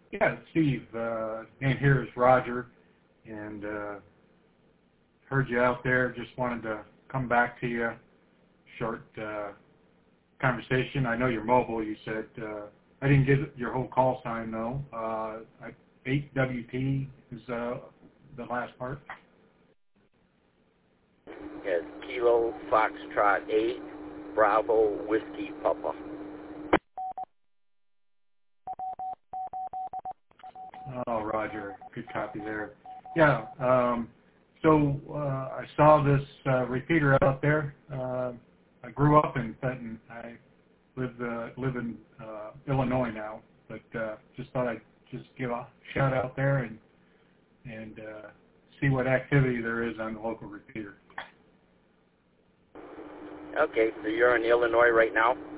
Yeah, Steve. Name here is Roger, and heard you out there. Just wanted to come back to you. Short conversation. I know you're mobile. You said I didn't get your whole call sign though. 8WP is the last part. Yes, Kilo Foxtrot 8, Bravo Whiskey Papa. Oh, Roger. Good copy there. Yeah. So I saw this repeater out there. I grew up in Fenton. I live in Illinois now, but just thought I'd just give a shout out there and see what activity there is on the local repeater. Okay, so you're in Illinois right now?